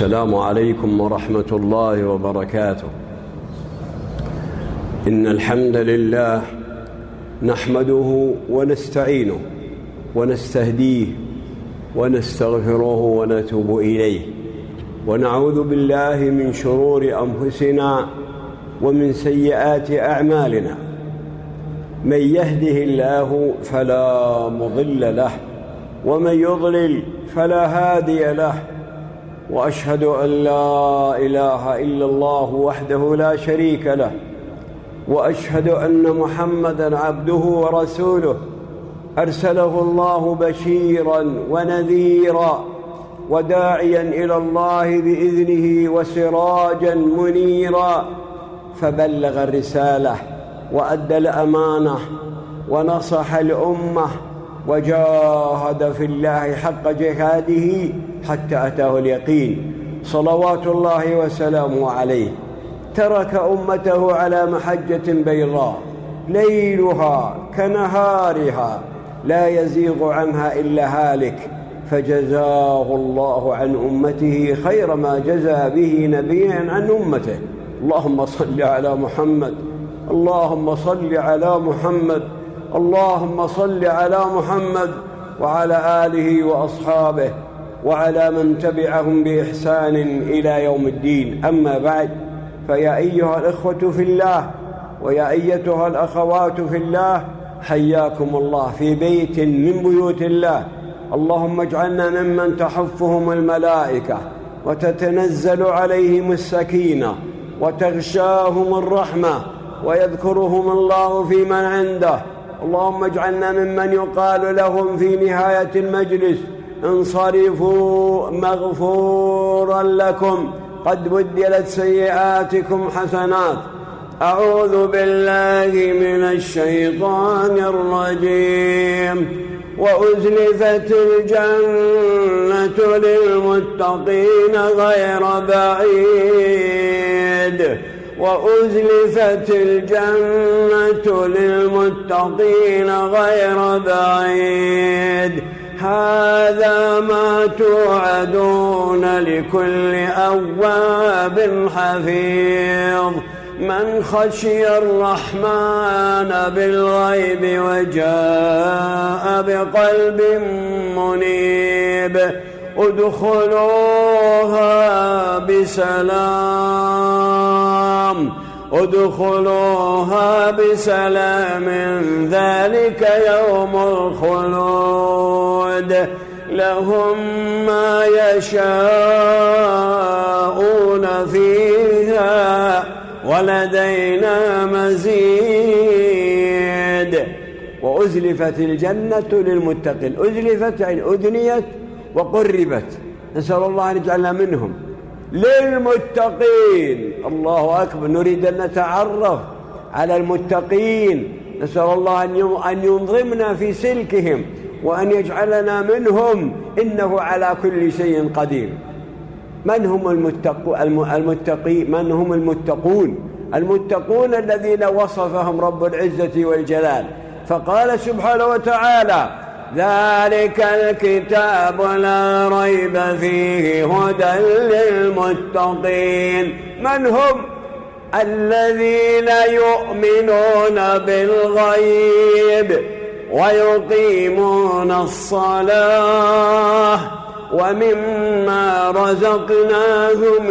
السلام عليكم ورحمة الله وبركاته. إن الحمد لله نحمده ونستعينه ونستهديه ونستغفره ونتوب إليه، ونعوذ بالله من شرور أنفسنا ومن سيئات أعمالنا. من يهده الله فلا مضل له، ومن يضلل فلا هادي له، وأشهد أن لا إله إلا الله وحده لا شريك له، وأشهد أن محمدًا عبده ورسوله أرسله الله بشيرًا ونذيرًا وداعيًا إلى الله بإذنه وسراجًا منيرًا، فبلغ الرسالة وأدى الأمانة ونصح الأمة وجاهد في الله حق جهاده حتى أتاه اليقين، صلوات الله وسلامه عليه. ترك أمته على محجة بيضاء ليلها كنهارها لا يزيغ عنها إلا هالك، فجزاه الله عن أمته خير ما جزى به نبيا عن أمته. اللهم صل على محمد، اللهم صل على محمد، اللهم صل على محمد وعلى آله وأصحابه وعلى من تبعهم بإحسان إلى يوم الدين. أما بعد، فيا أيها الإخوة في الله ويا أيتها الأخوات في الله، حياكم الله في بيت من بيوت الله. اللهم اجعلنا ممن تحفهم الملائكة وتتنزل عليهم السكينة وتغشاهم الرحمة ويذكرهم الله في من عنده. اللهم اجعلنا ممن يقال لهم في نهاية المجلس: انصرفوا مغفورا لكم، قد بدلت سيئاتكم حسنات. أعوذ بالله من الشيطان الرجيم. وأزلفت الجنة للمتقين غير بعيد، وأزلفت الجنة للمتقين غير بعيد، هذا ما توعدون لكل أواب حفيظ، من خشي الرحمن بالغيب وجاء بقلب منيب. ادخلوها بسلام، ادخلوها بسلام، ذلك يوم الخلود، لهم ما يشاءون فيها ولدينا مزيد. وأزلفت الجنة للمتقين، أزلفت يعني أدنيت وقربت، نسأل الله أن يجعلنا منهم. للمتقين، الله أكبر، نريد أن نتعرف على المتقين، نسأل الله أن ينظمنا في سلكهم وأن يجعلنا منهم، إنه على كل شيء قدير. من هم المتقين؟ من هم المتقون؟ المتقون الذين وصفهم رب العزة والجلال، فقال سبحانه وتعالى: ذلك الكتاب لا ريب فيه هدى للمتقين. من هم؟ الذين يؤمنون بالغيب ويقيمون الصلاة ومما رزقناهم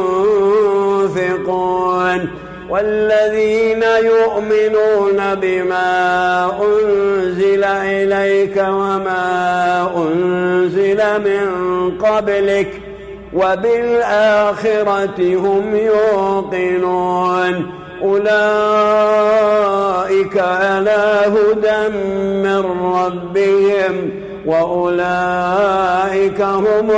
ينفقون، والذين يؤمنون بما أنزل إليك وما أنزل من قبلك وبالآخرة هم يوقنون، أولئك على هدى من ربهم وأولئك هم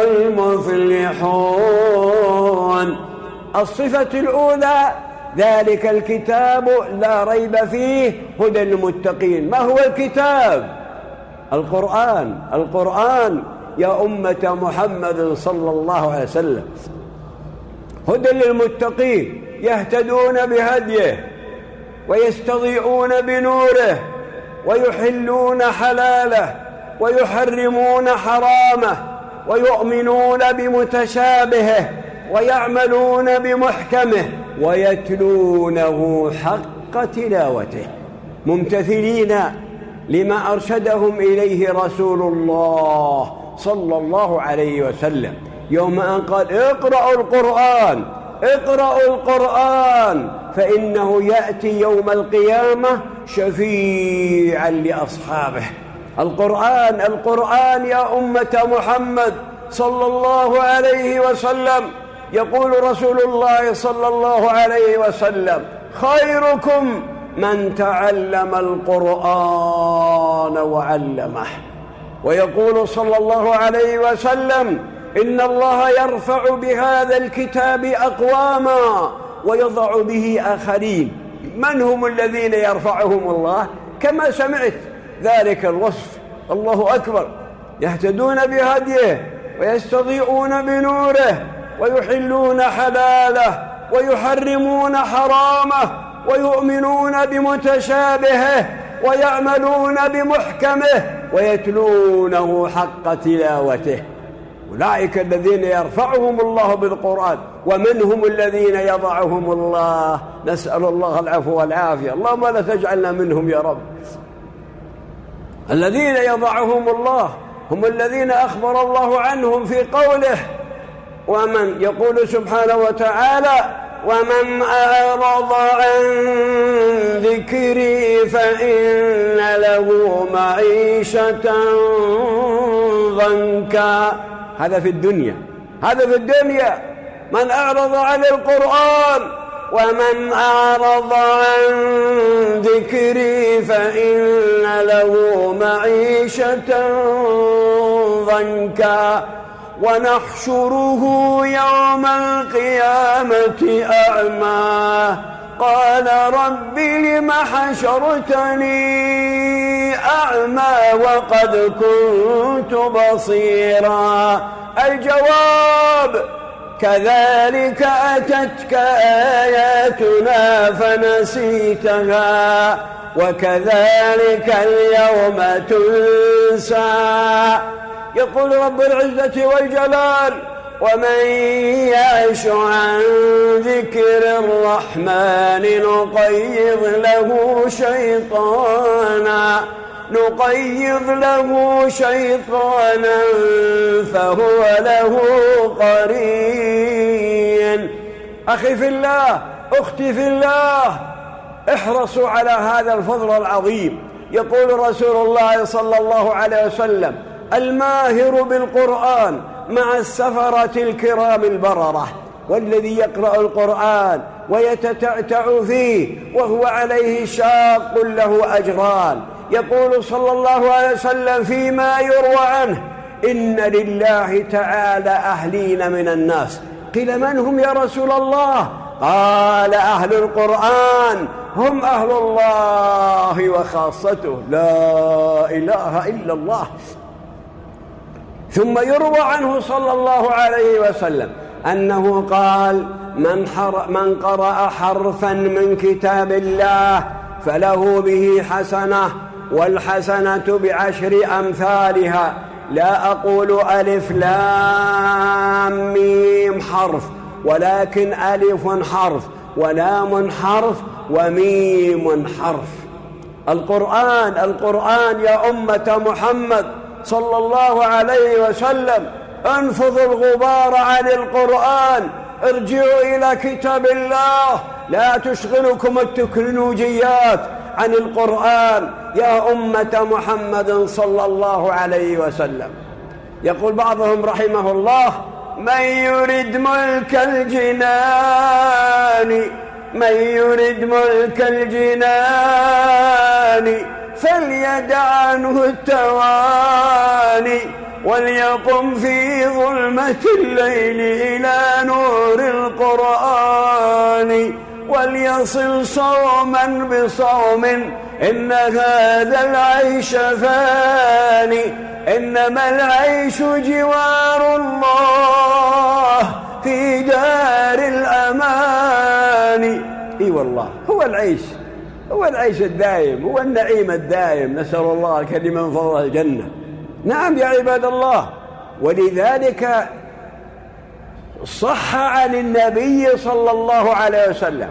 المفلحون. الصفة الأولى: ذلك الكتاب لا ريب فيه هدى للمتقين. ما هو الكتاب؟ القرآن. القرآن يا أمة محمد صلى الله عليه وسلم هدى للمتقين، يهتدون بهديه ويستضيئون بنوره ويحلون حلاله ويحرمون حرامه ويؤمنون بمتشابهه ويعملون بمحكمه ويتلونه حق تلاوته ممتثلين لما أرشدهم إليه رسول الله صلى الله عليه وسلم يوم أن قال اقرأوا القرآن فإنه يأتي يوم القيامة شفيعا لأصحابه. القرآن يا أمة محمد صلى الله عليه وسلم، يقول رسول الله صلى الله عليه وسلم: خيركم من تعلم القرآن وعلمه. ويقول صلى الله عليه وسلم: إن الله يرفع بهذا الكتاب أقواما ويضع به آخرين. من هم الذين يرفعهم الله؟ كما سمعت ذلك الوصف، الله أكبر، يهتدون بهديه ويستضيئون بنوره ويحلون حلاله ويحرمون حرامه ويؤمنون بمتشابهه ويعملون بمحكمه ويتلونه حق تلاوته. أولئك الذين يرفعهم الله بالقرآن. ومن هم الذين يضعهم الله؟ نسأل الله العفو والعافية، اللهم لا تجعلنا منهم يا رب. الذين يضعهم الله هم الذين أخبر الله عنهم في قوله: ومن يقول سبحانه وتعالى: ومن أعرض عن ذكري فإن له معيشة ضنكا. هذا في الدنيا، من أعرض عن القرآن. ومن أعرض عن ذكري فإن له معيشة ضنكا ونحشره يوم القيامة أعمى قال رب لم حشرتني أعمى وقد كنت بصيرا. الجواب: كذلك أتتك آياتنا فنسيتها وكذلك اليوم تنسى. يقول رب العزة والجلال: ومن يعش عن ذكر الرحمن نقيض له شيطانا فهو له قرين. أخي في الله، أختي في الله، احرصوا على هذا الفضل العظيم. يقول رسول الله صلى الله عليه وسلم: الماهر بالقرآن مع السفرة الكرام البررة. والذي يقرأ القرآن ويتتعتع فيه وهو عليه شاق له أجران. يقول صلى الله عليه وسلم فيما يروى عنه: إن لله تعالى أهلين من الناس. قيل: من هم يا رسول الله؟ قال: أهل القرآن هم أهل الله وخاصته، لا إله إلا الله. ثم يروى عنه صلى الله عليه وسلم أنه قال: من قرأ حرفا من كتاب الله فله به حسنة والحسنة بعشر أمثالها. لا أقول ألف لام ميم حرف، ولكن ألف حرف ولام حرف وميم حرف. القرآن يا أمة محمد صلى الله عليه وسلم، انفضوا الغبار عن القرآن، ارجعوا إلى كتاب الله، لا تشغلكم التكنولوجيات عن القرآن يا أمة محمد صلى الله عليه وسلم. يقول بعضهم رحمه الله: من يريد ملك الجنان فليدع عنه التواني وليقم في ظلمة الليل إلى نور القرآن وليصل صوما بصوم إن هذا العيش فاني إنما العيش جوار الله في دار الأمان. إي والله، هو العيش الدائم، هو النعيم الدائم. نسأل الله الكريم من فضل الجنة. نعم يا عباد الله، ولذلك صح عن النبي صلى الله عليه وسلم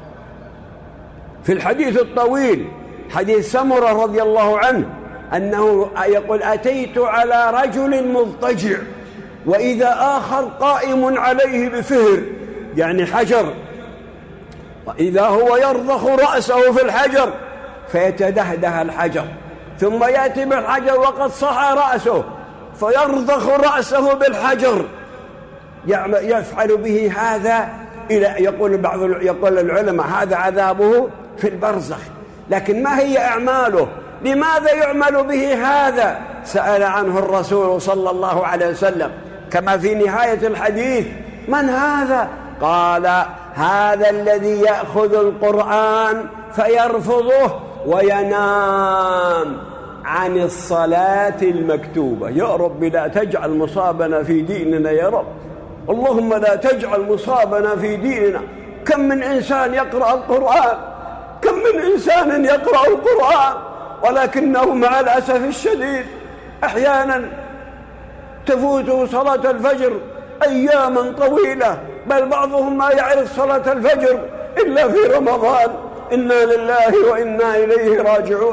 في الحديث الطويل حديث سمرة رضي الله عنه أنه يقول: أتيت على رجل مضطجع وإذا آخر قائم عليه بفهر، يعني حجر، وإذا هو يرضخ رأسه في الحجر فيتدهده الحجر، ثم يأتي بالحجر وقد صح رأسه فيرضخ رأسه بالحجر، يفعل به هذا إلى يقول العلماء هذا عذابه في البرزخ. لكن ما هي أعماله؟ لماذا يعمل به هذا؟ سأل عنه الرسول صلى الله عليه وسلم كما في نهاية الحديث: من هذا؟ قال: هذا الذي يأخذ القرآن فيرفضه وينام عن الصلاة المكتوبة. يا رب لا تجعل مصابنا في ديننا يا رب، اللهم لا تجعل مصابنا في ديننا. كم من إنسان يقرأ القرآن، كم من إنسان يقرأ القرآن، ولكنه مع الأسف الشديد أحيانا تفوته صلاة الفجر أياما طويلة، بل بعضهم ما يعرف صلاة الفجر إلا في رمضان. إنا لله وإنا إليه راجعون.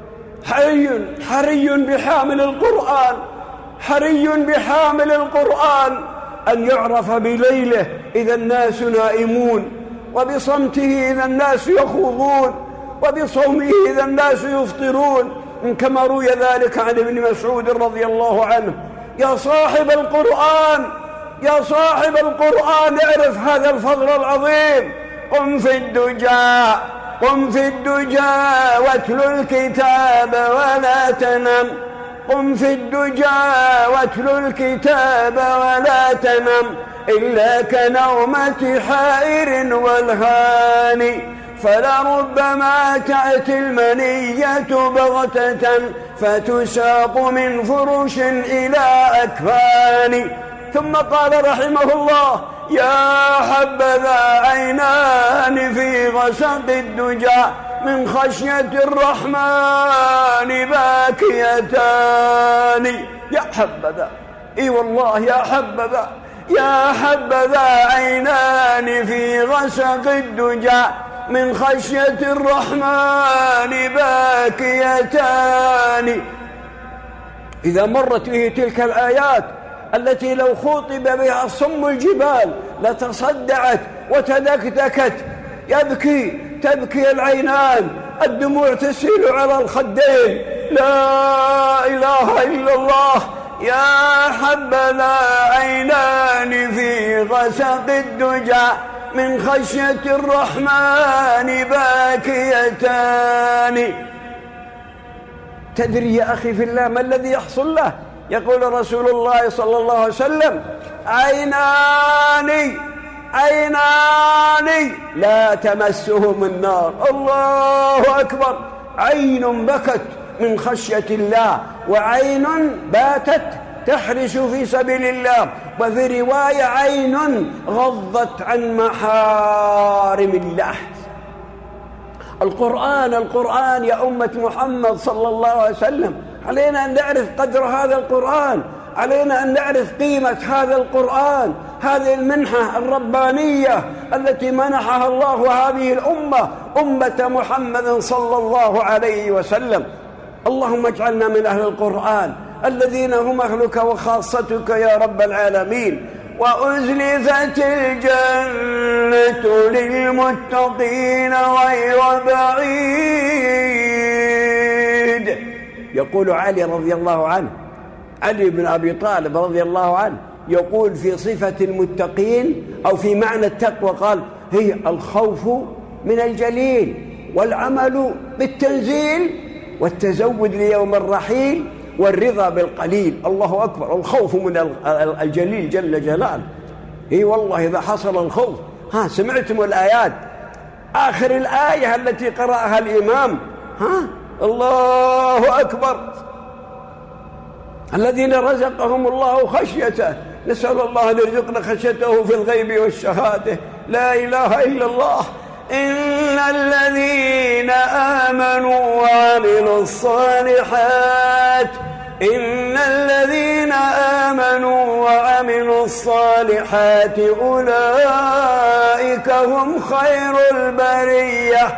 حري بحامل القرآن، حري بحامل القرآن أن يعرف بليله إذا الناس نائمون، وبصمته إذا الناس يخوضون، وبصومه إذا الناس يفطرون، كما روي ذلك عن ابن مسعود رضي الله عنه: يا صاحب القرآن، يا صاحب القرآن، اعرف هذا الفضل العظيم. قم في الدجى، قم في الدجى واتل الكتاب ولا تنم، قم في الدجى واتل الكتاب ولا تنم، إلا كنومة حائر والهاني، فلربما تأتي المنية بغتة فتساق من فرش إلى أكفان. ثم قال رحمه الله: يا حبذا عينان في غسق الدجى من خشية الرحمن باكيتان. يا حبذا، اي والله يا حبذا، يا حبذا عينان في غسق الدجى من خشية الرحمن باكيتان. إذا مرت به تلك الآيات التي لو خوطب بها صم الجبال لتصدعت وتدكدكت، تبكي العينان، الدموع تسيل على الخدين. لا إله إلا الله. يا حبذا عينان في غسق الدجى من خشية الرحمن باكيتان. تدري يا أخي في الله ما الذي يحصل له؟ يقول رسول الله صلى الله عليه وسلم: عينان لا تمسهم النار. الله أكبر. عين بكت من خشية الله، وعين باتت تحرس في سبيل الله، وفي رواية عين غضت عن محارم الله. القرآن يا أمة محمد صلى الله عليه وسلم، علينا أن نعرف قدر هذا القرآن، علينا أن نعرف قيمة هذا القرآن، هذه المنحة الربانية التي منحها الله هذه الأمة، أمة محمد صلى الله عليه وسلم. اللهم اجعلنا من أهل القرآن الذين هم أهلك وخاصتك يا رب العالمين. وأزلفت الجنة للمتقين غير بعيد. يقول علي رضي الله عنه، علي بن أبي طالب رضي الله عنه، يقول في صفة المتقين أو في معنى التقوى، قال: هي الخوف من الجليل، والعمل بالتنزيل، والتزود ليوم الرحيل، والرضا بالقليل. الله أكبر. الخوف من الجليل جل جلاله. اي والله إذا حصل الخوف. سمعتم الآيات، آخر الآية التي قرأها الإمام، الله أكبر. الذين رزقهم الله خشيته، نسأل الله أن يرزقنا خشيته في الغيب والشهادة. لا إله إلا الله. إن الذين آمنوا وعملوا الصالحات إن الذين آمنوا وعملوا الصالحات أولئك هم خير البرية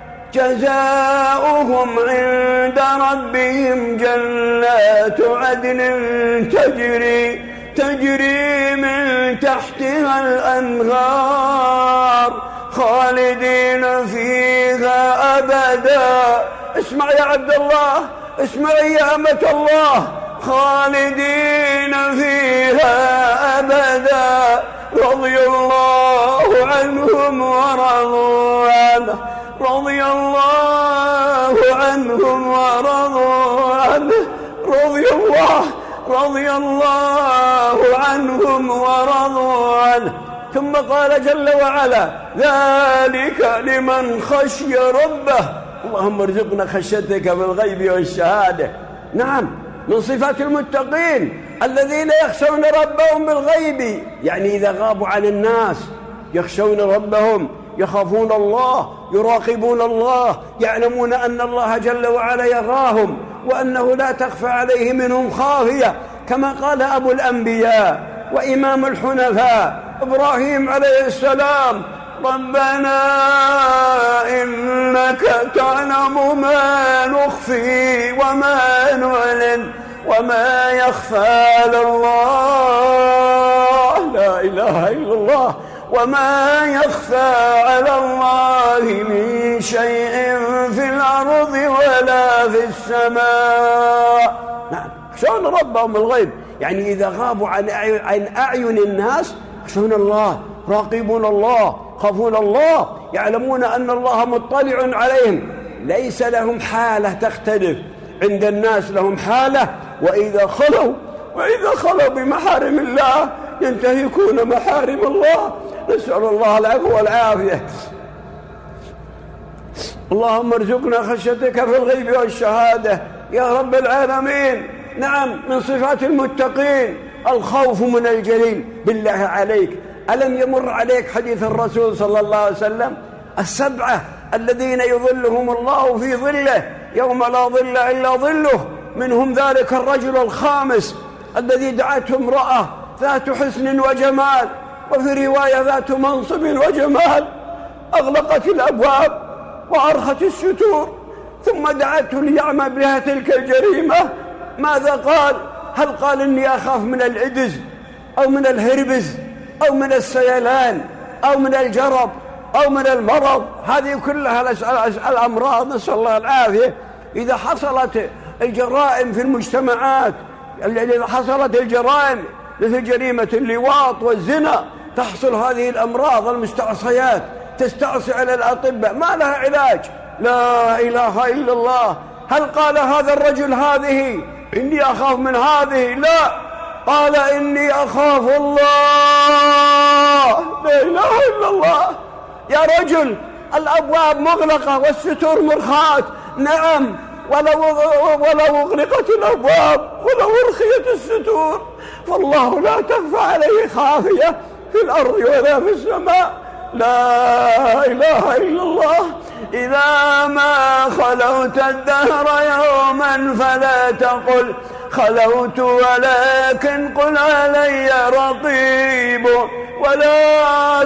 جزاؤهم عند ربهم جنات عدن تجري من تحتها الأنهار خالدين فيها أبدا. اسمع يا عبد الله، اسمعي يا أمة الله، خالدين فيها أبدا رضي الله عنهم ورضوا عنه رضي الله عنهم ورضوا عنه رضي الله عنهم ورضوا عنه. ثم قال جل وعلا ذلك لمن خشي ربه. اللهم ارزقنا خشيتك بالغيب والشهادة. نعم، من صفات المتقين الذين يخشون ربهم بالغيب، يعني إذا غابوا عن الناس يخشون ربهم، يخافون الله، يراقبون الله، يعلمون أن الله جل وعلا يراهم وأنه لا تخفى عليه منهم خافية، كما قال أبو الأنبياء وإمام الحنفاء إبراهيم عليه السلام: ربنا إنك تعلم ما نخفي وما نعلن وما يخفى على الله، لا إله إلا الله، وما يخفى على الله من شيء في الأرض ولا في السماء. نعم، يخشون ربهم بالغيب، يعني إذا غابوا عن أعين الناس يخشون الله، راقبون الله، خافون الله، يعلمون أن الله مطلع عليهم، ليس لهم حالة تختلف، عند الناس لهم حالة، وإذا خلوا بمحارم الله ينتهكون محارم الله. نسأل الله العفو والعافية. اللهم ارزقنا خشيتك في الغيب والشهادة يا رب العالمين. نعم، من صفات المتقين الخوف من الجليل. بالله عليك، ألم يمر عليك حديث الرسول صلى الله عليه وسلم: السبعة الذين يظلهم الله في ظله يوم لا ظل إلا ظله، منهم ذلك الرجل الخامس الذي دعته امرأة ذات حسن وجمال، وفي رواية ذات منصب وجمال، أغلقت الأبواب وأرخت الستور، ثم دعته ليعمل بها تلك الجريمة. ماذا قال؟ هل قال إني أخاف من الإدز أو من الهربز أو من السيلان أو من الجرب أو من المرض؟ هذه كلها الأمراض، نسأل الله العافية. إذا حصلت الجرائم في المجتمعات، إذا حصلت الجرائم مثل جريمة اللواط والزنا، تحصل هذه الأمراض المستعصيات، تستعصي على الأطباء، ما لها علاج. لا إله إلا الله. هل قال هذا الرجل هذه إني أخاف من هذه؟ لا، قال إني أخاف الله. لا إله إلا الله. يا رجل، الأبواب مغلقة والستور مرخاة. نعم، ولو أغلقت الأبواب ولو أرخيت الستور فالله لا تخفى عليه خافية في الأرض ولا في السماء. لا إله إلا الله. إذا ما خلوت الدهر يوما فلا تقل خلوت، ولكن قل علي رقيب. ولا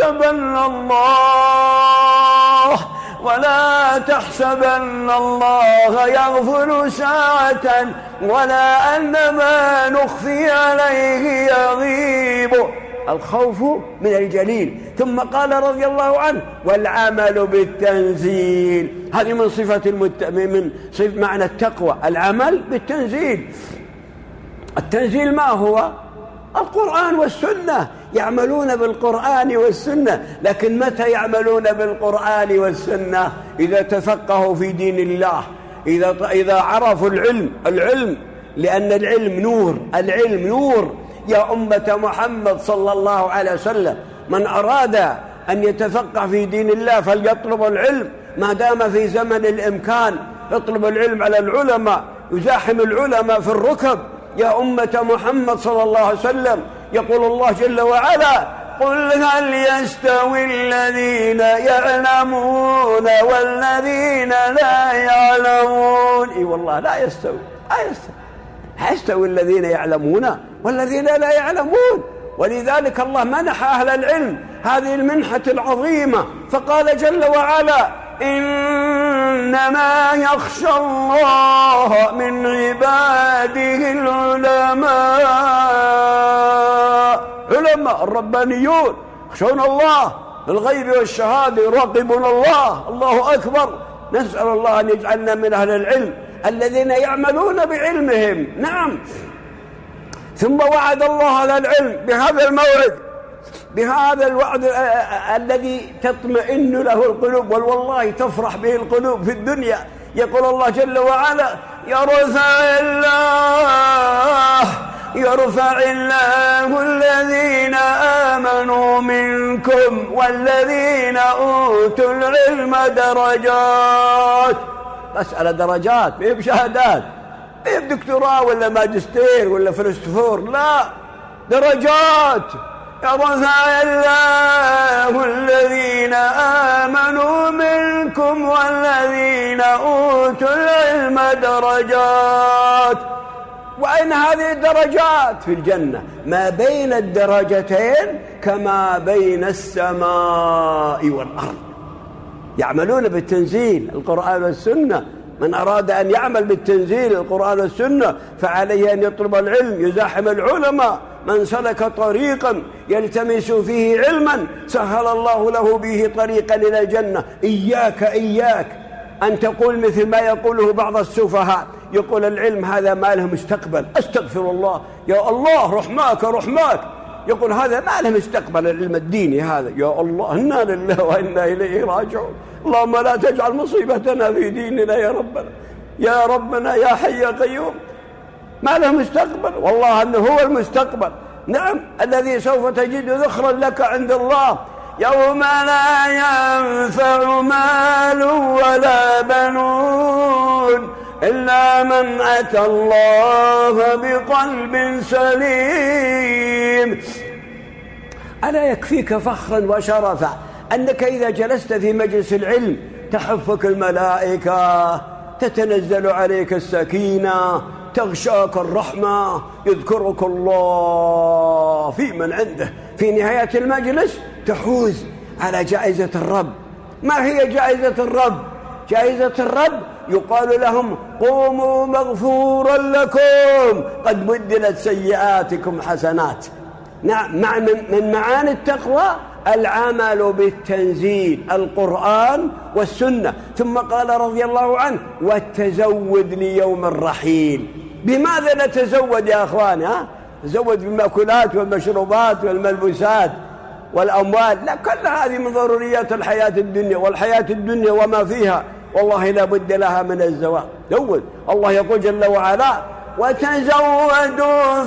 تحسبن الله يغفل ساعة، ولا أن ما نخفي عليه يغيب. الخوف من الجليل. ثم قال رضي الله عنه: والعمل بالتنزيل. هذه من صفة من صفة معنى التقوى، العمل بالتنزيل. التنزيل ما هو؟ القرآن والسنة. يعملون بالقرآن والسنة، لكن متى يعملون بالقرآن والسنة؟ إذا تفقهوا في دين الله، إذا عرفوا العلم، لأن العلم نور. يا أمة محمد صلى الله عليه وسلم، من أراد أن يتفقه في دين الله فليطلب العلم ما دام في زمن الإمكان. يطلب العلم على العلماء، يزاحم العلماء في الركب. يا أمة محمد صلى الله عليه وسلم، يقول الله جل وعلا: قل هل يستوي الذين يعلمون والذين لا يعلمون؟ إي والله لا يستوي. يستوي الذين يعلمون والذين لا يعلمون. ولذلك الله منح أهل العلم هذه المنحة العظيمة، فقال جل وعلا: إنما يخشى الله من عباده العلماء الربانيون، يخشون الله بالغيب والشهادة، يراقبون الله. الله أكبر. نسأل الله أن يجعلنا من أهل العلم الذين يعملون بعلمهم. نعم. ثم وعد الله على العلم بهذا الموعد، بهذا الوعد الذي تطمئن له القلوب، والله تفرح به القلوب في الدنيا. يقول الله جل وعلا: يرفع الله الذين آمنوا منكم والذين أوتوا العلم درجات. مسألة درجات، ما هي بشهادات، ما هي بدكتوراه ولا ماجستير ولا فلسفور، لا، درجات. يرفع الله الذين آمنوا منكم والذين أوتوا العلم درجات. وأين هذه الدرجات؟ في الجنة. ما بين الدرجتين كما بين السماء والأرض. يعملون بالتنزيل القرآن والسنة. من أراد أن يعمل بالتنزيل القرآن والسنة فعليه أن يطلب العلم، يزاحم العلماء. من سلك طريقا يلتمس فيه علما سهل الله له به طريقا إلى الجنة. إياك أن تقول مثل ما يقوله بعض السفهاء، يقول العلم هذا ما له مستقبل. أستغفر الله، يا الله رحماك. يقول هذا ما له مستقبل، العلم الديني هذا. يا الله، إنا لله وإنا إليه راجعون. اللهم لا تجعل مصيبتنا في ديننا يا ربنا يا حي يا قيوم. ما له مستقبل، والله أنه هو المستقبل. نعم، الذي سوف تجد ذخرا لك عند الله يوم لا ينفع مال ولا بنون إلا من أتى الله بقلب سليم. ألا يكفيك فخرا وشرفا أنك إذا جلست في مجلس العلم تحفك الملائكة، تتنزل عليك السكينة، تغشاك الرحمة، يذكرك الله في من عنده. في نهاية المجلس تحوز على جائزة الرب. ما هي جائزة الرب؟ جائزة الرب يقال لهم: قوموا مغفورا لكم قد بدلت سيئاتكم حسنات. نعم، من معاني التقوى العمل بالتنزيل القرآن والسنة. ثم قال رضي الله عنه: والتزود ليوم الرحيل. بماذا نتزود يا أخواني؟ نتزود بالمأكولات والمشروبات والملبوسات والأموال؟ لا، كل هذه من ضروريات الحياة الدنيا، والحياة الدنيا وما فيها والله لا بد لها من الزواج. زود. الله يقول جل وعلا: وتزودوا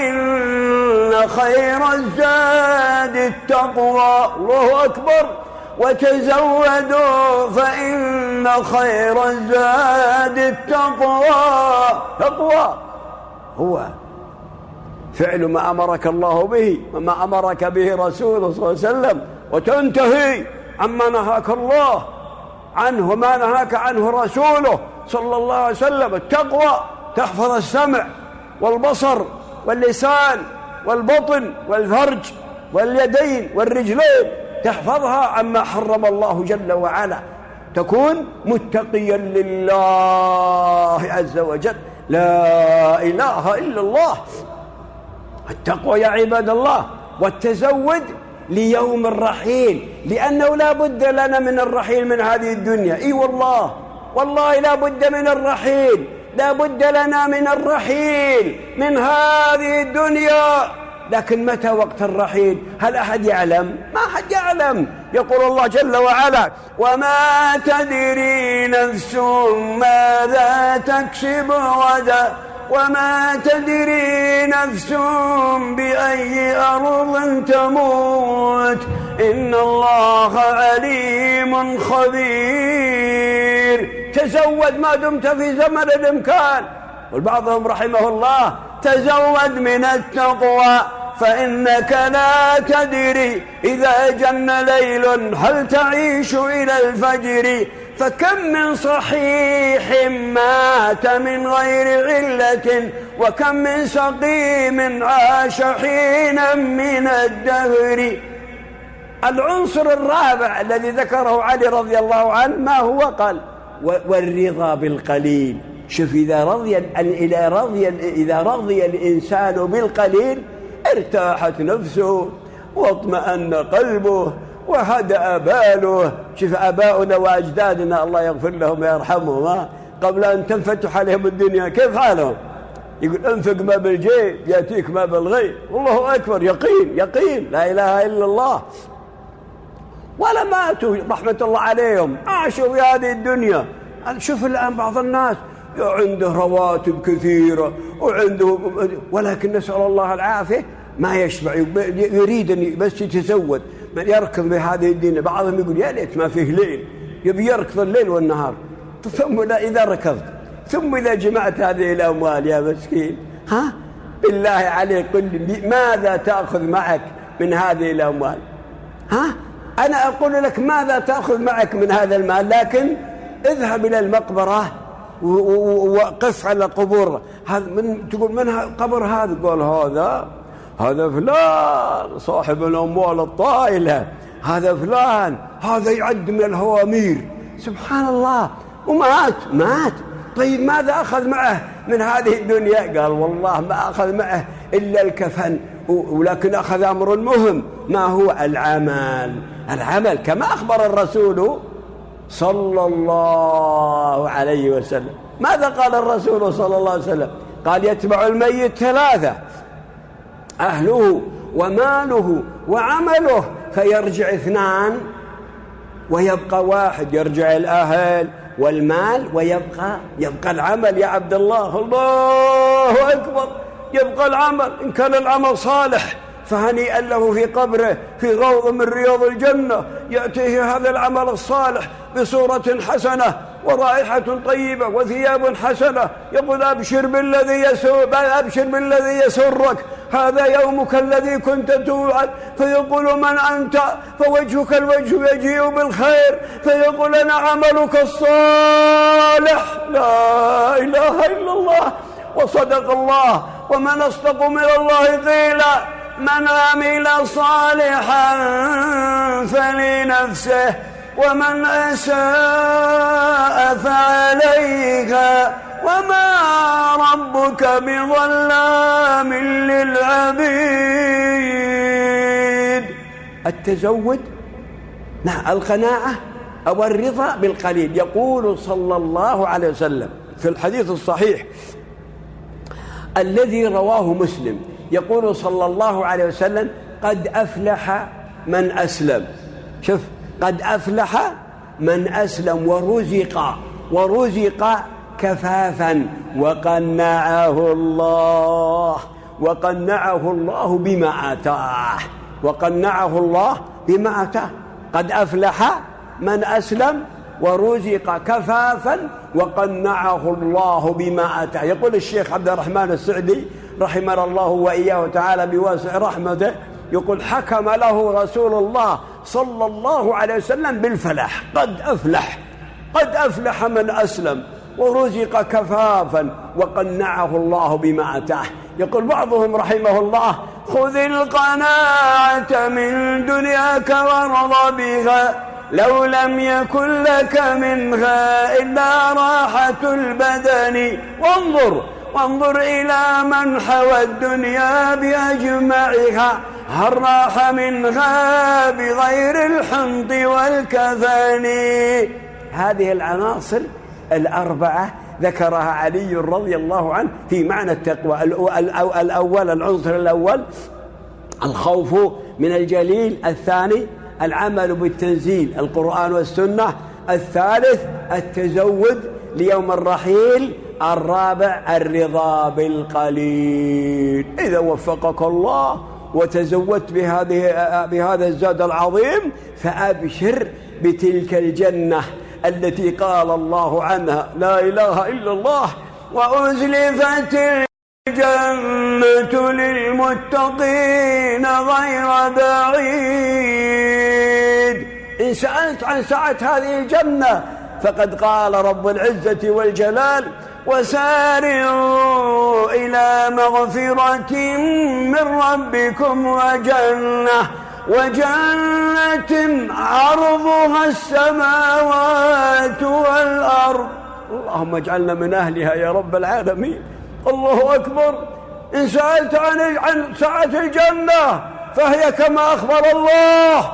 فإن خير الزاد التقوى. الله أكبر. وتزودوا فإن خير الزاد التقوى هو فعل ما أمرك الله به وما أمرك به رسوله صلى الله عليه وسلم، وتنتهي عما نهاك الله عنه وما نهاك عنه رسوله صلى الله عليه وسلم. التقوى تحفظ السمع والبصر واللسان والبطن والفرج واليدين والرجلين، تحفظها عما حرم الله جل وعلا، تكون متقيا لله عز وجل. لا إله إلا الله. التقوى يا عباد الله. والتزود ليوم الرحيل، لأنه لا بد لنا من الرحيل من هذه الدنيا. إي والله لا بد من الرحيل، لا بد لنا من الرحيل من هذه الدنيا. لكن متى وقت الرحيل؟ هل أحد يعلم؟ ما أحد يعلم. يقول الله جل وعلا: وما تدري نفس ماذا تكسب غدا وما تدري نفس بأي أرض تموت إن الله عليم خبير. تزود ما دمت في زمن الإمكان. والبعضهم رحمه الله: تزود من التقوى فإنك لا تدري إذا جن ليل هل تعيش إلى الفجر فكم من صحيح مات من غير علة، وكم من سقيم عاش حينا من الدهر. العنصر الرابع الذي ذكره علي رضي الله عنه ما هو؟ قال والرضا بالقليل. شوف، إذا رضي الإنسان بالقليل ارتاحت نفسه واطمأن قلبه وهدأ باله. شوف آباؤنا وأجدادنا الله يغفر لهم ويرحمهم، قبل أن تنفتح عليهم الدنيا كيف حالهم؟ يقول انفق ما بالجيب يأتيك ما بالغيب. الله أكبر، يقين لا إله إلا الله. ولا ماتوا رحمة الله عليهم، عاشوا في هذه الدنيا. شوف الآن بعض الناس عنده رواتب كثيرة وعنده، ولكن نسأل الله العافية ما يشبع، يريد أن بس يتزود من يركض بهذه الدنيا. بعضهم يقول يا ليت ما فيه ليل، يبي يركض الليل والنهار. ثم إذا ركضت، ثم إذا جمعت هذه الأموال يا مسكين، بالله عليك قل لي ماذا تأخذ معك من هذه الأموال؟ أنا أقول لك ماذا تأخذ معك من هذا المال، لكن اذهب إلى المقبرة ووقف على قبور. تقول من قبر هذا؟ قال هذا فلان صاحب الأموال الطائلة، هذا فلان، هذا يعد من الهوامير. سبحان الله، ومات. طيب ماذا أخذ معه من هذه الدنيا؟ قال والله ما أخذ معه إلا الكفن، ولكن أخذ أمر مهم. ما هو؟ العمل كما أخبر الرسول صلى الله عليه وسلم. ماذا قال الرسول صلى الله عليه وسلم؟ قال يتبع الميت ثلاثة: أهله وماله وعمله، فيرجع اثنان ويبقى واحد. يرجع الأهل والمال ويبقى العمل. يا عبد الله، الله أكبر، يبقى العمل. إن كان العمل صالح فهنيئا له في قبره في روض من رياض الجنة، يأتيه هذا العمل الصالح بصورة حسنة ورائحة طيبة وثياب حسنة، يقول أبشر بالذي يسرك، هذا يومك الذي كنت توعد. فيقول من أنت؟ فوجهك الوجه يجيء بالخير. فيقول أنا عملك الصالح. لا إله إلا الله، وصدق الله، ومن أصدق من الله قيلا. من عمل صالحا فلنفسه، ومن أساء فعليها، وما ربك بظلام للعبيد. التزود، القناعة أو الرضا بالقليل. يقول صلى الله عليه وسلم في الحديث الصحيح الذي رواه مسلم، يقول صلى الله عليه وسلم: قد أفلح من أسلم. شوف، قد أفلح من أسلم ورزق كفافا وقنعه الله بما آتاه. قد أفلح من أسلم ورزق كفافا وقنعه الله بما آتاه. يقول الشيخ عبد الرحمن السعدي رحمه الله وإياه تعالى بواسع رحمته، يقول حكم له رسول الله صلى الله عليه وسلم بالفلاح. قد أفلح من أسلم ورزق كفافا وقنعه الله بما آتاه. يقول بعضهم رحمه الله: خذ القناعة من دنياك وارض بها، لو لم يكن لك منها إلا راحة البدن. وانظر إلى من حوى الدنيا بأجمعها، هل راح منها بغير الحنط والكفن. هذه العناصر الأربعة ذكرها علي رضي الله عنه في معنى التقوى. العنصر الأول الخوف من الجليل، الثاني العمل بالتنزيل القرآن والسنة، الثالث التزود ليوم الرحيل، الرابع الرضا بالقليل. إذا وفقك الله وتزودت بهذا الزاد العظيم فأبشر بتلك الجنة التي قال الله عنها لا إله إلا الله: وأزلفت الجنة للمتقين غير بعيد. إن سألت عن سعة هذه الجنة فقد قال رب العزة والجلال: وسارعوا إلى مغفرة من ربكم وجنة عرضها السماوات والأرض. اللهم اجعلنا من أهلها يا رب العالمين. الله أكبر. إن سألت عن سعة الجنة فهي كما أخبر الله: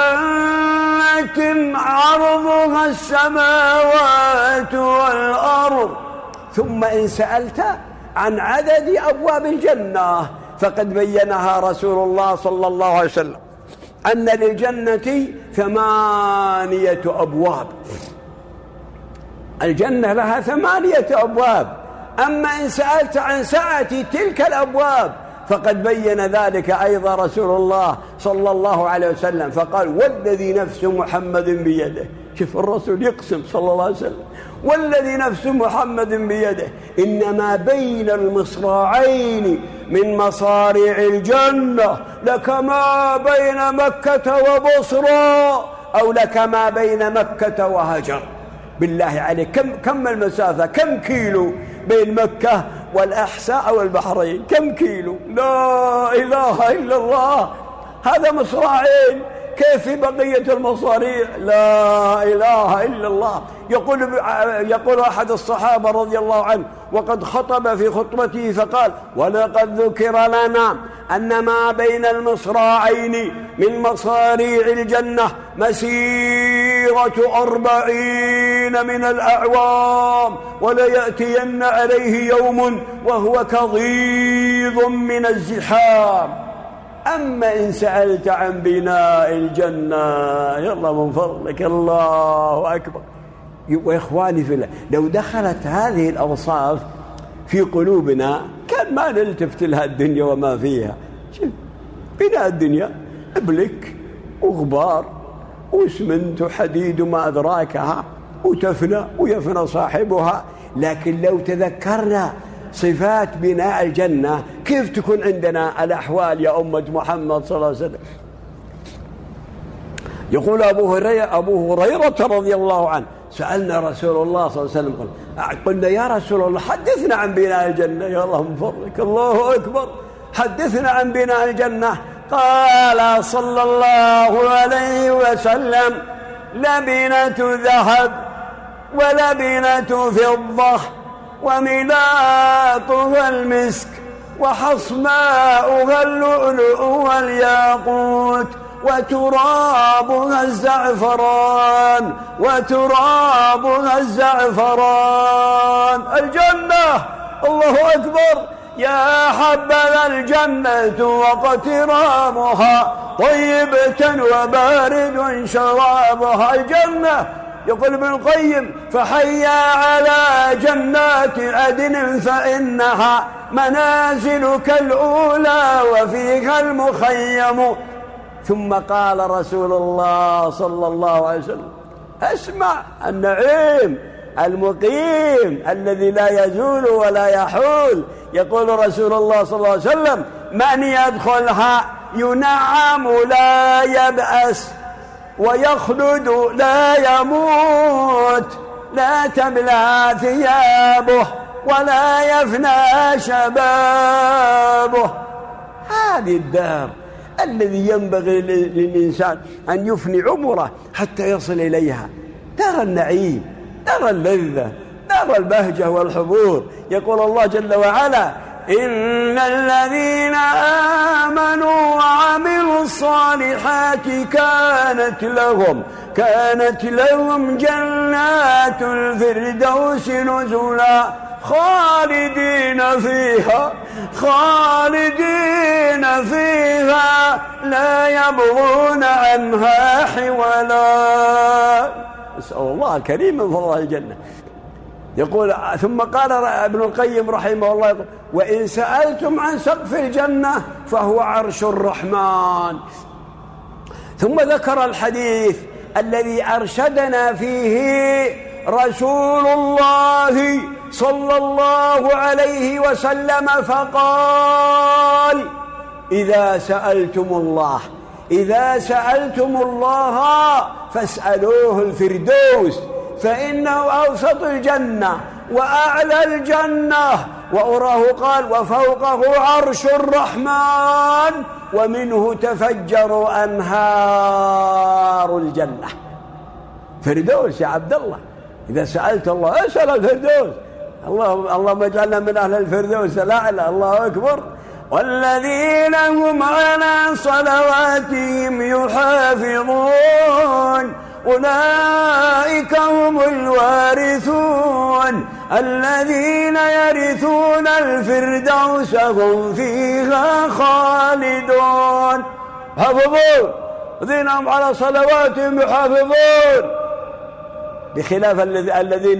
جنة عرضها السماوات والأرض. ثم إن سألت عن عدد أبواب الجنة فقد بينها رسول الله صلى الله عليه وسلم أن للجنة 8 أبواب. الجنة لها 8 أبواب. أما إن سألت عن سعة تلك الأبواب فقد بين ذلك أيضا رسول الله صلى الله عليه وسلم، فقال: والذي نفس محمد بيده. شوف الرسول يقسم صلى الله عليه وسلم: والذي نفس محمد بيده إنما بين المصراعين من مصاريع الجنة لكما بين مكة وبصرى، أو لكما بين مكة وهجر. بالله عليك، كم المسافة؟ كم كيلو بين مكة والأحساء أو البحرين؟ كم كيلو؟ لا إله إلا الله. هذا مصراعين، كيف في بقية المصاريع؟ لا إله إلا الله. يقول أحد الصحابة رضي الله عنه وقد خطب في خطبته فقال: ولقد ذكر لنا أن ما بين المصراعين من مصاريع الجنة مسيرة 40 من الأعوام، وليأتين عليه يوم وهو كغيظ من الزحام. أما إن سألت عن بناء الجنة يلا من فضلك، الله أكبر. وإخواني في الله، لو دخلت هذه الأوصاف في قلوبنا كان ما نلتفت لها الدنيا وما فيها. شوف بناء الدنيا إبلك وغبار واسمنت وحديد وما أدراكها، وتفنى ويفنى صاحبها. لكن لو تذكرنا صفات بناء الجنة كيف تكون عندنا الأحوال يا أمة محمد صلى الله عليه وسلم. يقول أبو هريرة رضي الله عنه: سألنا رسول الله صلى الله عليه وسلم قلنا: يا رسول الله حدثنا عن بناء الجنة. يا الله من فضلك، الله أكبر، حدثنا عن بناء الجنة. قال صلى الله عليه وسلم: لبنة ذهب ولبنة فضة وملاطها المسك وحصماؤها اللؤلؤ والياقوت وترابها الزعفران. الجنة، الله أكبر. يا حبذا الجنة واقترامها طيبة وبارد شرابها. الجنة. يقول ابن القيم: فحيا على جنات عدن فإنها منازلك الأولى وفيها المخيم. ثم قال رسول الله صلى الله عليه وسلم: اسمع النعيم المقيم الذي لا يزول ولا يحول. يقول رسول الله صلى الله عليه وسلم: من يدخلها ينعم لا يبأس ويخلد لا يموت، لا تبلى ثيابه ولا يفنى شبابه. هذه الدار الذي ينبغي للإنسان أن يفني عمره حتى يصل إليها، دار النعيم، دار اللذة، دار البهجة والحبور. يقول الله جل وعلا: إن الذين آمنوا وعملوا الصالحات كانت لهم جنات الفردوس نزلا خالدين فيها لا يبغون عنها حولا. نسأل الله الكريم من فضل الجنة. يقول: ثم قال ابن القيم رحمه الله: وإن سألتم عن سقف الجنة فهو عرش الرحمن. ثم ذكر الحديث الذي أرشدنا فيه رسول الله صلى الله عليه وسلم فقال: إذا سألتم الله فاسألوه الفردوس، فإنه أوسط الجنة وأعلى الجنة، وأراه قال وفوقه عرش الرحمن ومنه تفجر أنهار الجنة. فردوس يا عبد الله، إذا سألت الله اسأل الفردوس. اللهم اجعلنا من أهل الفردوس الأعلى. الله أكبر. والذين هم على صلواتهم يحافظون أولئك هم الوارثون الذين يرثون الفردوس هم فيها خالدون. يحافظون، الذين هم على صلواتهم يحافظون، بخلاف الذين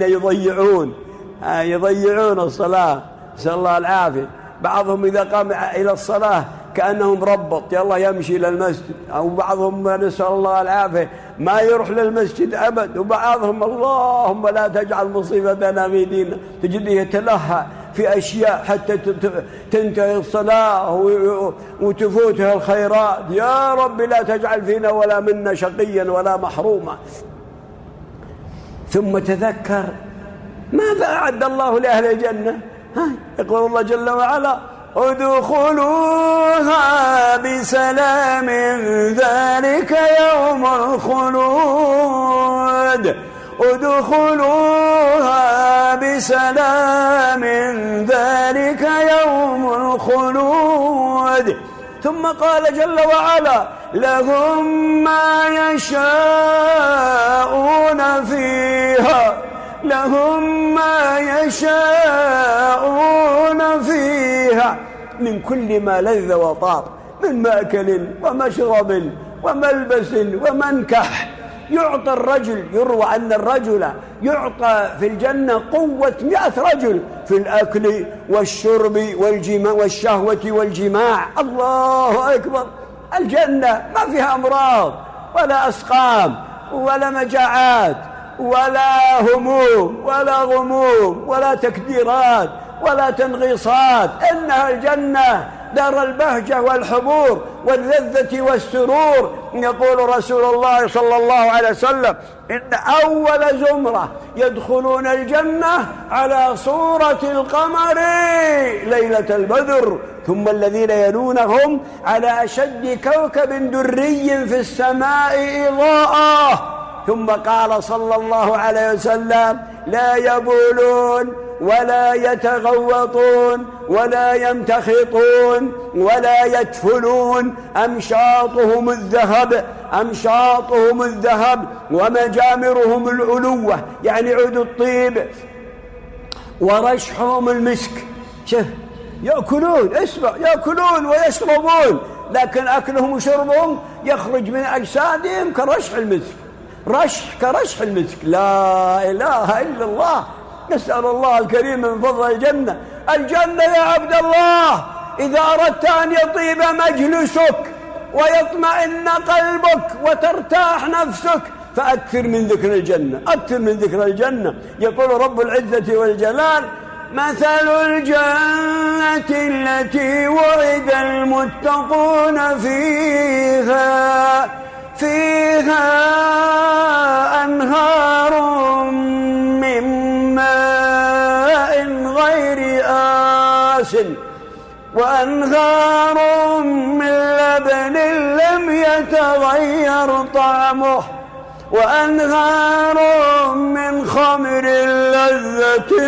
يضيعون الصلاة، نسأل الله العافية. بعضهم إذا قام إلى الصلاة كأنه مربط يلا يمشي إلى المسجد، أو بعضهم نسأل الله العافية ما يروح للمسجد أبد، وبعضهم اللهم لا تجعل مصيبتنا في ديننا، تجده يتلهى في أشياء حتى تنتهي الصلاة وتفوتها الخيرات. يا رب لا تجعل فينا ولا منا شقيا ولا محروما. ثم تذكر ماذا أعد الله لأهل الجنة. يقول الله جل وعلا ادخلوها بسلام ذلك يوم الخلود، ادخلوها بسلام ذلك يوم الخلود. ثم قال جل وعلا لهم ما يشاءون فيها، لهم ما يشاءون فيها من كل ما لذ وطاب، من مأكل ومشرب وملبس ومنكح. يعطى الرجل، يروى أن الرجل يعطى في الجنة قوة 100 رجل في الأكل والشرب والجماع والشهوة والجماع. الله أكبر. الجنة ما فيها أمراض ولا أسقام ولا مجاعات ولا هموم ولا غموم ولا تكديرات ولا تنغيصات. إنها الجنة دار البهجة والحبور واللذة والسرور. يقول رسول الله صلى الله عليه وسلم إن أول زمرة يدخلون الجنة على صورة القمر ليلة البدر، ثم الذين يلونهم على أشد كوكب دري في السماء إضاءة. ثم قال صلى الله عليه وسلم لا يبولون ولا يتغوطون ولا يمتخطون ولا يتفلون، أمشاطهم الذهب ومجامرهم الألوة يعني عود الطيب، ورشحهم المسك. شوف يأكلون، اسمع، يأكلون ويشربون، لكن أكلهم وشربهم يخرج من أجسادهم كرشح المسك، كرشح المسك. لا إله إلا الله. نسأل الله الكريم من فضل الجنة. الجنة يا عبد الله إذا أردت أن يطيب مجلسك ويطمئن قلبك وترتاح نفسك فأكثر من ذكر الجنة، أكثر من ذكر الجنة. يقول رب العزة والجلال مثل الجنة التي وعد المتقون فيها أنهار من ماء غير آسن وأنهار من لبن لم يتغير طعمه وأنهار من خمر لذة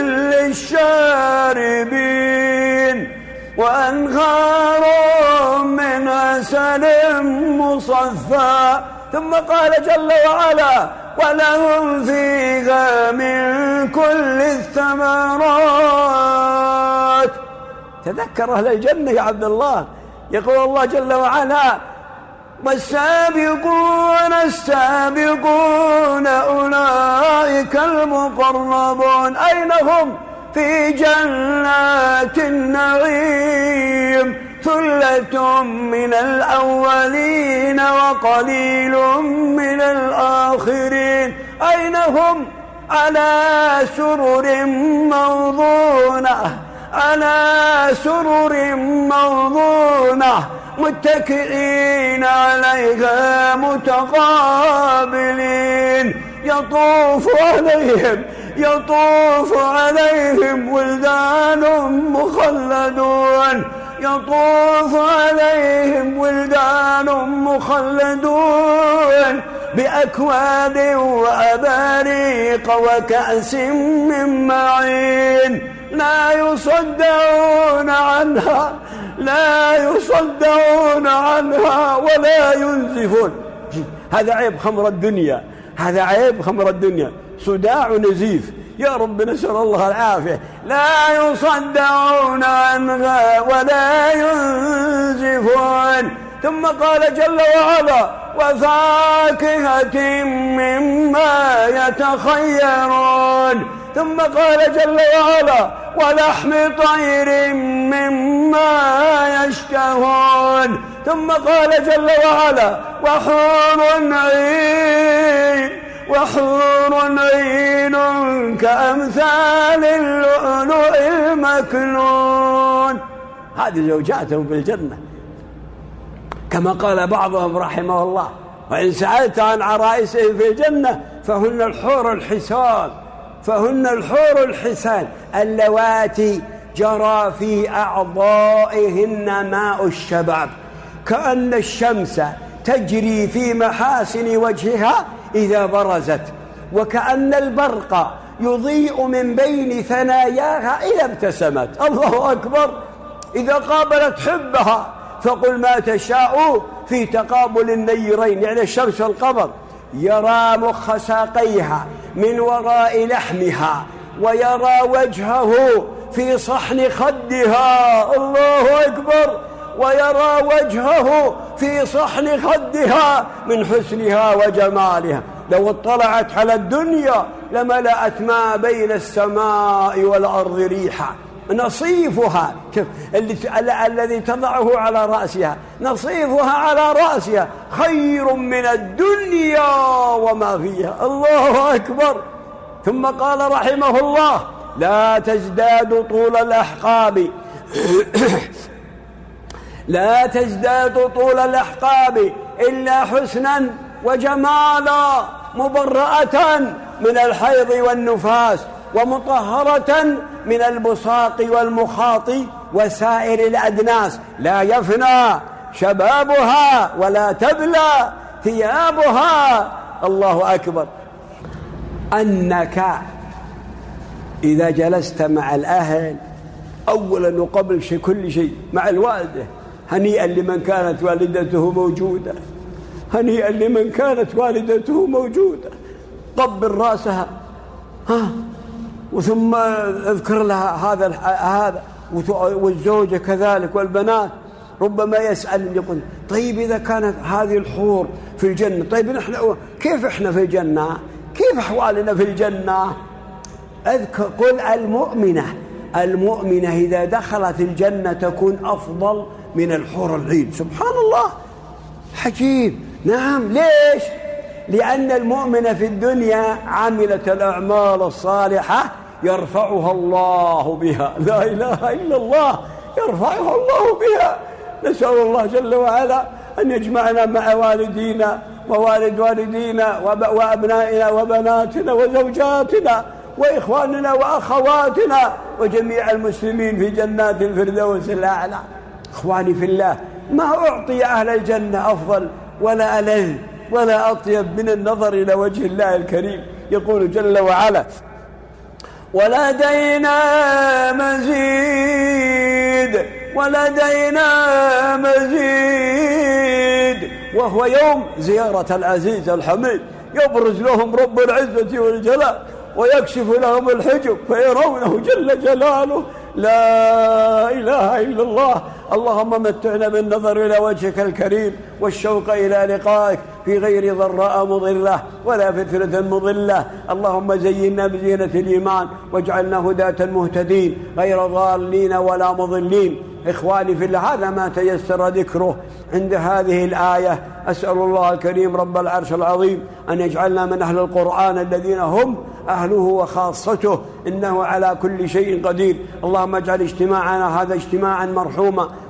للشاربين وأنهار من عسل مصفى. ثم قال جل وعلا ولهم فيها من كل الثمرات. تذكر أهل الجنة يا عبد الله. يقول الله جل وعلا والسابقون السابقون أولئك المقربون. أين هم؟ في جنات النعيم، ثلة من الأولين وقليل من الآخرين. أين هم؟ على سرر موضونة، على سرر موضونة متكئين عليها متقابلين. يطوف عليهم ولدان مخلدون، يطوف عليهم ولدان مخلدون بأكواب وأباريق وكأس من معين لا يصدعون عنها ولا ينزفون. هذا عيب خمر الدنيا، هذا عيب خمر الدنيا، صداع ونزيف. يا رب نسأل الله العافية. لا يصدعون عنها ولا ينزفون. ثم قال جل وعلا وفاكهة مما يتخيرون. ثم قال جل وعلا ولحم طير مما يشتهون. ثم قال جل وعلا وحور عين كأمثال اللؤلؤ المكنون. هذه زوجاتهم في الجنة كما قال بعضهم رحمه الله وإن سألت عن عرائسهم في الجنة فهن الحور الحسان اللواتي جرى في أعضائهن ماء الشباب كأن الشمس تجري في محاسن وجهها إذا برزت، وكأن البرق يضيء من بين ثناياها إذا ابتسمت. الله أكبر. إذا قابلت حبها فقل ما تشاء في تقابل النيرين، يعني الشمس والقمر. يرى مخ ساقيها من وراء لحمها، ويرى وجهه في صحن خدها. الله أكبر. ويرى وجهه في صحن خدها من حسنها وجمالها. لو اطلعت على الدنيا لملأت ما بين السماء والأرض ريحا. نصيفها، شوف الذي تضعه على رأسها، نصيفها على رأسها خير من الدنيا وما فيها. الله أكبر. ثم قال رحمه الله لا تزداد طول الأحقاب إلا حسنا وجمالا، مبرأة من الحيض والنفاس، ومطهرة من البصاق والمخاط وسائر الأدناس، لا يفنى شبابها ولا تبلى ثيابها. الله أكبر. أنك إذا جلست مع الأهل أولا وقبل كل شيء مع الوالدة، هنيئا لمن كانت والدته موجودة، هنيئا لمن كانت والدته موجودة. قبل رأسها وثم اذكر لها هذا والزوجة كذلك والبنات. ربما يسأل يقول طيب إذا كانت هذه الحور في الجنة، طيب نحن كيف إحنا في الجنة؟ كيف أحوالنا في الجنة؟ قل المؤمنة إذا دخلت الجنة تكون أفضل من الحور العين. سبحان الله، عجيب. نعم، ليش؟ لأن المؤمن في الدنيا عملت الأعمال الصالحة يرفعها الله بها. لا إله إلا الله، يرفعها الله بها. نسأل الله جل وعلا أن يجمعنا مع والدينا ووالد والدينا وأبنائنا وبناتنا وزوجاتنا وإخواننا وأخواتنا وجميع المسلمين في جنات الفردوس الأعلى. إخواني في الله، ما أعطي أهل الجنة أفضل ولا ألذ ولا أطيب من النظر إلى وجه الله الكريم. يقول جل وعلا ولدينا مزيد، وهو يوم زيارة العزيز الحميد، يبرز لهم رب العزة والجلال ويكشف لهم الحجب فيرونه جل جلاله. لا إله إلا الله. اللهم متعنا بالنظر إلى وجهك الكريم والشوق إلى لقائك في غير ضراء مضلة ولا فتنة مضلة. اللهم زينا بزينة الإيمان واجعلنا هداة مهتدين غير ضالين ولا مضلين. إخواني في الله، هذا ما تيسر ذكره عند هذه الآية. أسأل الله الكريم رب العرش العظيم أن يجعلنا من أهل القرآن الذين هم أهله وخاصته، إنه على كل شيء قدير. اللهم اجعل اجتماعنا هذا اجتماعا مرحوما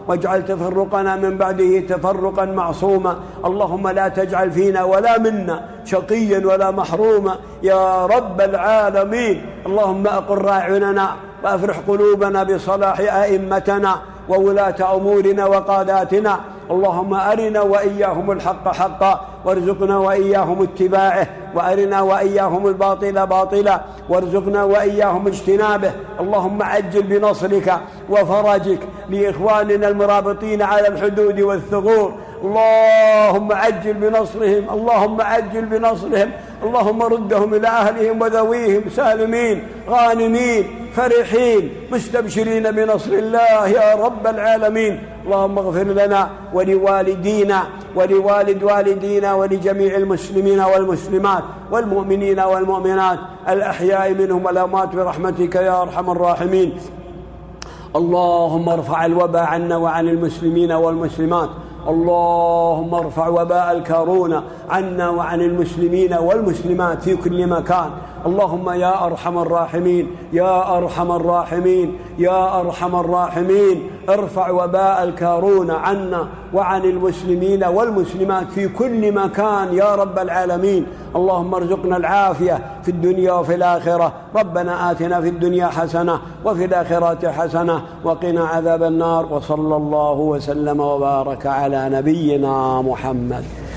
واجعل تفرقنا من بعده تفرقا معصوما. اللهم لا تجعل فينا ولا منا شقيا ولا محروما يا رب العالمين. اللهم أقر أعيننا وأفرح قلوبنا بصلاح أئمتنا وولاة أمورنا وقاداتنا. اللهم أرنا وإياهم الحق حقا وارزقنا وإياهم اتباعه، وأرنا وإياهم الباطل باطلا وارزقنا وإياهم اجتنابه. اللهم عجل بنصرك وفرجك لإخواننا المرابطين على الحدود والثغور. اللهم عجل بنصرهم، اللهم عجل بنصرهم. اللهم ردهم إلى أهلهم وذويهم سالمين غانمين فرحين مستبشرين بنصر الله يا رب العالمين. اللهم اغفر لنا ولوالدينا ولوالد والدينا ولجميع المسلمين والمسلمات والمؤمنين والمؤمنات الأحياء منهم والأموات برحمتك يا أرحم الراحمين. اللهم ارفع الوباء عنا وعن المسلمين والمسلمات. اللهم ارفع وباء الكورونا عنا وعن المسلمين والمسلمات في كل مكان. اللهم يا أرحم الراحمين يا أرحم الراحمين يا أرحم الراحمين ارفع وباء الكورونا عنا وعن المسلمين والمسلمات في كل مكان يا رب العالمين. اللهم ارزقنا العافية في الدنيا وفي الآخرة. ربنا آتنا في الدنيا حسنة وفي الآخرة حسنة وقنا عذاب النار. وصلى الله وسلم وبارك على نبينا محمد.